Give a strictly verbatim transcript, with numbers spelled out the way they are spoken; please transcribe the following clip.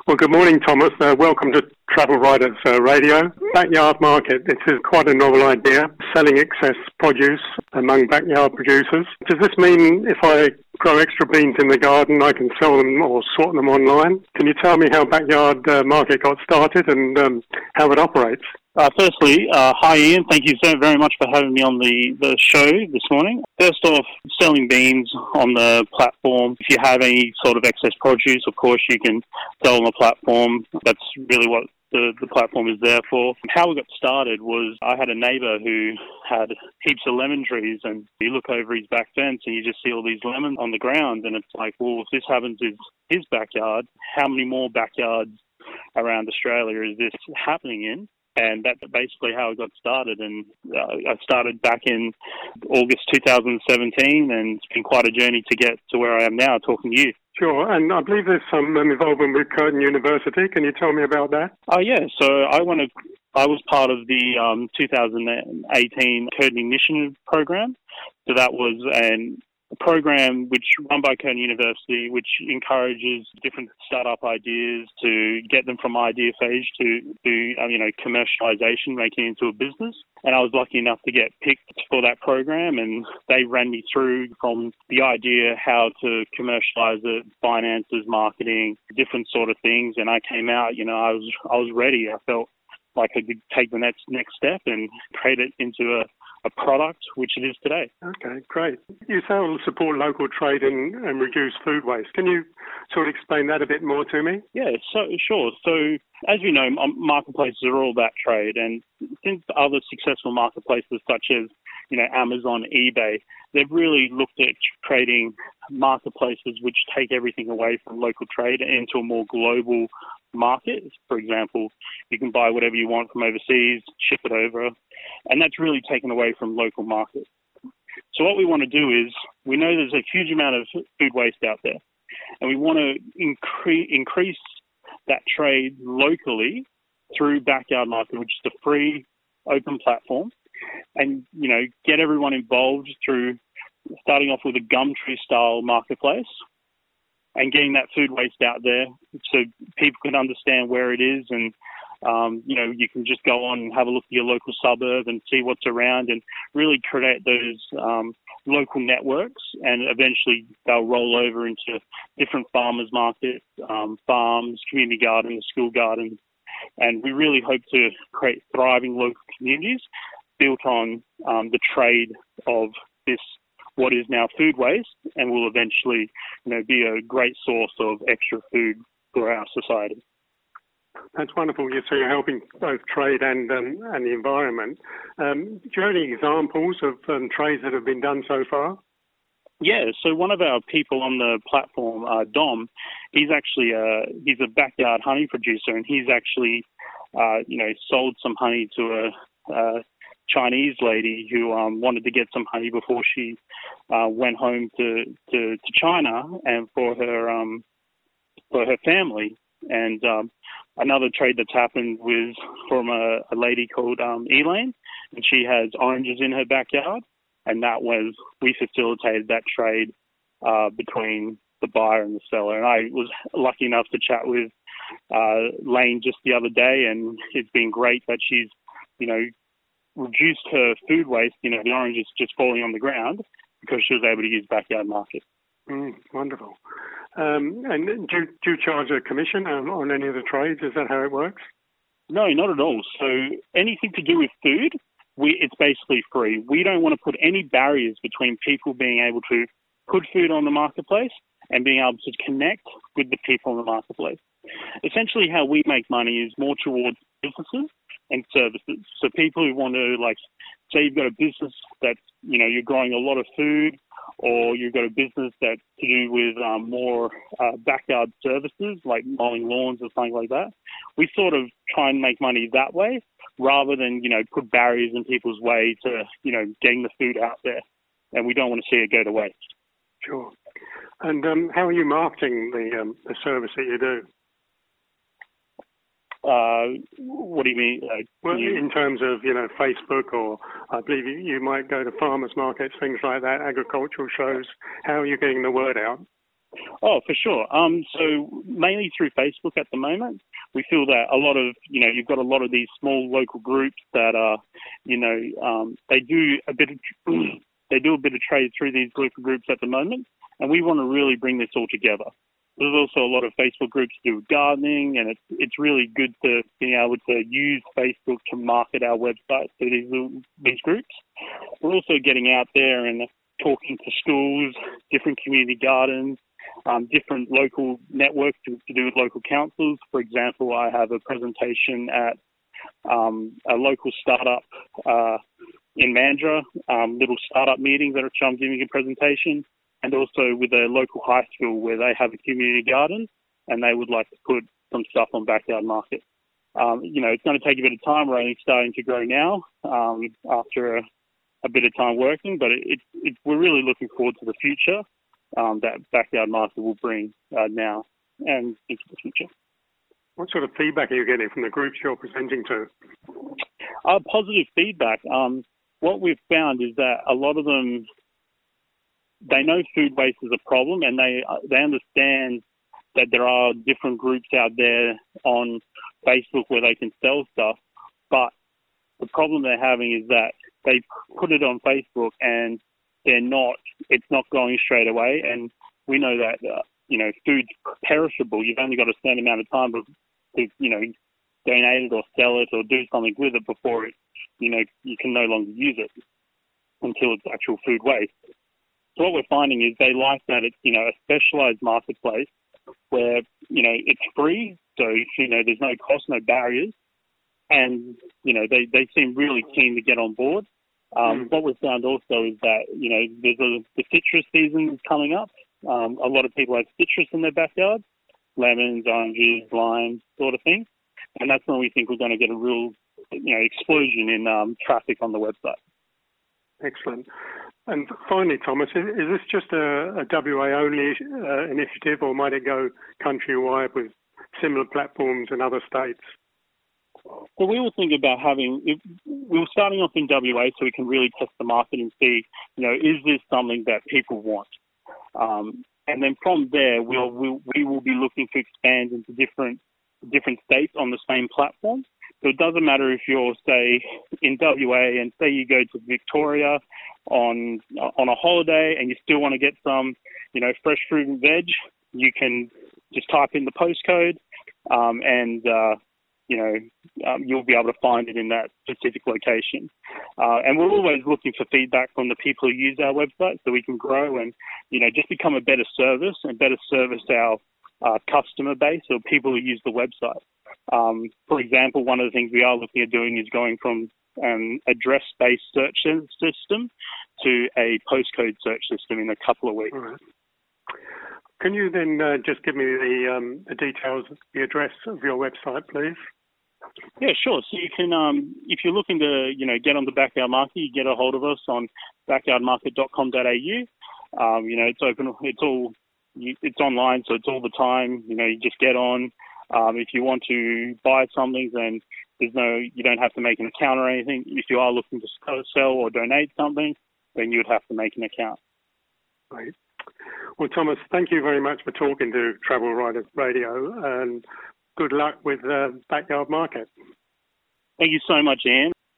Well, good morning, Thomas. Uh, welcome to Travel Writers uh, Radio. Backyard market, this is quite a novel idea, selling excess produce among backyard producers. Does this mean if I grow extra beans in the garden, I can sell them or sort them online? Can you tell me how backyard uh, market got started and um, how it operates? Uh, firstly, uh, hi Ian, thank you so very much for having me on the, the show this morning. First off, selling beans on the platform. If you have any sort of excess produce, of course you can sell on the platform. That's really what the, the platform is there for. How we got started was I had a neighbour who had heaps of lemon trees, and you look over his back fence and you just see all these lemons on the ground, and it's like, well, if this happens in his backyard, how many more backyards around Australia is this happening in? And that's basically how it got started. And uh, I started back in August two thousand seventeen, and it's been quite a journey to get to where I am now talking to you. Sure, and I believe there's some um, involvement with Curtin University. Can you tell me about that? Oh, uh, yeah. So I want to. I was part of the um, two thousand eighteen Curtin Initiative program. So that was an a program which run by Curtin University, which encourages different startup ideas to get them from idea phase to, to uh, you know, commercialization, making it into a business. And I was lucky enough to get picked for that program, and they ran me through from the idea, how to commercialize it, finances, marketing, different sort of things. And I came out, you know, I was I was ready. I felt like I could take the next next step and create it into a a product, which it is today. Okay, great. You say will support local trade and, and reduce food waste. Can you sort of explain that a bit more to me? Yeah, so sure. So as you know, marketplaces are all about trade, and since other successful marketplaces such as, you know, Amazon, eBay, they've really looked at creating marketplaces which take everything away from local trade into a more global market. For example, you can buy whatever you want from overseas, ship it over, and that's really taken away from local markets. So what we want to do is, we know there's a huge amount of food waste out there, and we want to increase increase that trade locally through Backyard Market, which is a free, open platform, and, you know, get everyone involved through starting off with a Gumtree style marketplace and getting that food waste out there so people can understand where it is. And, um, you know, you can just go on and have a look at your local suburb and see what's around and really create those um, local networks, and eventually they'll roll over into different farmers markets, um, farms, community gardens, school gardens. And we really hope to create thriving local communities built on um, the trade of this, what is now food waste, and will eventually, you know, be a great source of extra food for our society. That's wonderful. So you're helping both trade and um, and the environment. Um, do you have any examples of um, trades that have been done so far? Yeah, so one of our people on the platform, uh, Dom, he's actually a, he's a backyard honey producer, and he's actually, uh, you know, sold some honey to a, a Chinese lady who um, wanted to get some honey before she uh, went home to, to, to China and for her um, for her family. And um, another trade that's happened was from a, a lady called um, Elaine, and she has oranges in her backyard. And that was, we facilitated that trade uh, between the buyer and the seller. And I was lucky enough to chat with uh, Lane just the other day, and it's been great that she's, you know, reduced her food waste, you know, the oranges just falling on the ground, because she was able to use Backyard Market. Mm, wonderful. Um, and do, do you charge a commission on, on any of the trades? Is that how it works? No, not at all. So anything to do with food, we, it's basically free. We don't want to put any barriers between people being able to put food on the marketplace and being able to connect with the people in the marketplace. Essentially, how we make money is more towards businesses and services. So people who want to, like, say you've got a business that, you know, you're growing a lot of food, or you've got a business that's to do with um, more uh, backyard services, like mowing lawns or something like that. We sort of try and make money that way, rather than, you know, put barriers in people's way to, you know, getting the food out there. And we don't want to see it go to waste. Sure. And um, how are you marketing the um, the service that you do? Uh, what do you mean? Uh, well, you... in terms of, you know, Facebook, or I believe you, you might go to farmers markets, things like that, agricultural shows. How are you getting the word out? Oh, for sure. Um, so mainly through Facebook at the moment. We feel that a lot of, you know, you've got a lot of these small local groups that are, you know, um, they do a bit of, they do a bit of trade through these local groups at the moment, and we want to really bring this all together. There's also a lot of Facebook groups to do gardening, and it's it's really good to being able to use Facebook to market our website to these these groups. We're also getting out there and talking to schools, different community gardens, um, different local networks to, to do with local councils. For example, I have a presentation at um, a local startup uh, in Mandurah, um, little startup meetings at which I'm giving a presentation, and also with a local high school where they have a community garden and they would like to put some stuff on Backyard Market. Um, you know, it's going to take a bit of time. We're only starting to grow now um, after a, a bit of time working, but it, it, it, we're really looking forward to the future um, that Backyard Market will bring uh, now and into the future. What sort of feedback are you getting from the groups you're presenting to? Uh, positive feedback. Um, what we've found is that a lot of them, they know food waste is a problem, and they they understand that there are different groups out there on Facebook where they can sell stuff, but the problem they're having is that they put it on Facebook and they're not, it's not going straight away. And we know that, uh, you know, food's perishable. You've only got a certain amount of time to, to, you know, donate it or sell it or do something with it before it, you know, you can no longer use it until it's actual food waste. So what we're finding is they like that it's, you know, a specialised marketplace where, you know, it's free. So, you know, there's no cost, no barriers. And, you know, they, they seem really keen to get on board. Um, mm. What we've found also is that, you know, there's a, the citrus season is coming up. Um, a lot of people have citrus in their backyard, lemons, oranges, limes, sort of thing. And that's when we think we're going to get a real, you know, explosion in um, traffic on the website. Excellent. And finally, Thomas, is, is this just a, a W A only uh, initiative, or might it go countrywide with similar platforms in other states? So we were thinking about having, we were starting off in W A so we can really test the market and see, you know, is this something that people want? Um, and then from there, we'll, we'll, we will be looking to expand into different different states on the same platform. So it doesn't matter if you're, say, in W A and say you go to Victoria on on a holiday and you still want to get some, you know, fresh fruit and veg, you can just type in the postcode um, and, uh, you know, um, you'll be able to find it in that specific location. Uh, and we're always looking for feedback from the people who use our website so we can grow and, you know, just become a better service and better service our uh, customer base or people who use the website. Um, for example, one of the things we are looking at doing is going from an address-based search system to a postcode search system in a couple of weeks. All right. Can you then uh, just give me the, um, the details, the address of your website, please? Yeah, sure. So you can, um, if you're looking to, you know, get on the Backyard Market, you get a hold of us on backyard market dot com dot a u. Um, you know, it's open, it's all, it's online, so it's all the time. You know, you just get on. Um, if you want to buy something, then there's no, you don't have to make an account or anything. If you are looking to sell or donate something, then you would have to make an account. Right. Well, Thomas, thank you very much for talking to Travel Riders Radio, and good luck with uh, Backyard Market. Thank you so much, Ian.